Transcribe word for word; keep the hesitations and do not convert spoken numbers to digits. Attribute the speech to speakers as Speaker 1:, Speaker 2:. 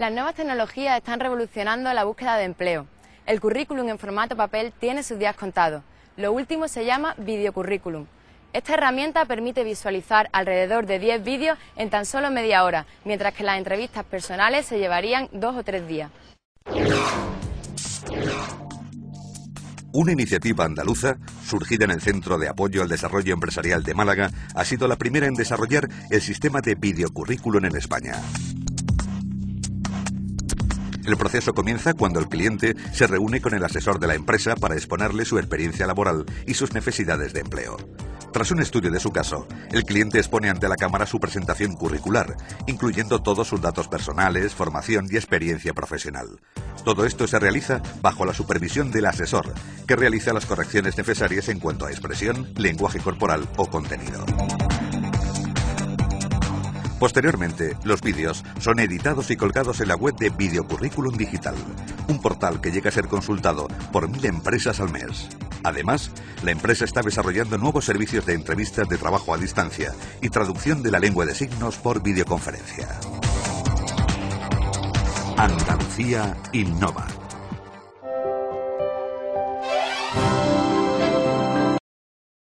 Speaker 1: Las nuevas tecnologías están revolucionando la búsqueda de empleo. El currículum en formato papel tiene sus días contados. Lo último se llama videocurrículum. Esta herramienta permite visualizar alrededor de diez vídeos en tan solo media hora, mientras que las entrevistas personales se llevarían dos o tres días.
Speaker 2: Una iniciativa andaluza, surgida en el Centro de Apoyo al Desarrollo Empresarial de Málaga, ha sido la primera en desarrollar el sistema de videocurrículum en España. El proceso comienza cuando el cliente se reúne con el asesor de la empresa para exponerle su experiencia laboral y sus necesidades de empleo. Tras un estudio de su caso, el cliente expone ante la cámara su presentación curricular, incluyendo todos sus datos personales, formación y experiencia profesional. Todo esto se realiza bajo la supervisión del asesor, que realiza las correcciones necesarias en cuanto a expresión, lenguaje corporal o contenido. Posteriormente, los vídeos son editados y colgados en la web de Videocurrículum Digital, un portal que llega a ser consultado por mil empresas al mes. Además, la empresa está desarrollando nuevos servicios de entrevistas de trabajo a distancia y traducción de la lengua de signos por videoconferencia. Andalucía innova.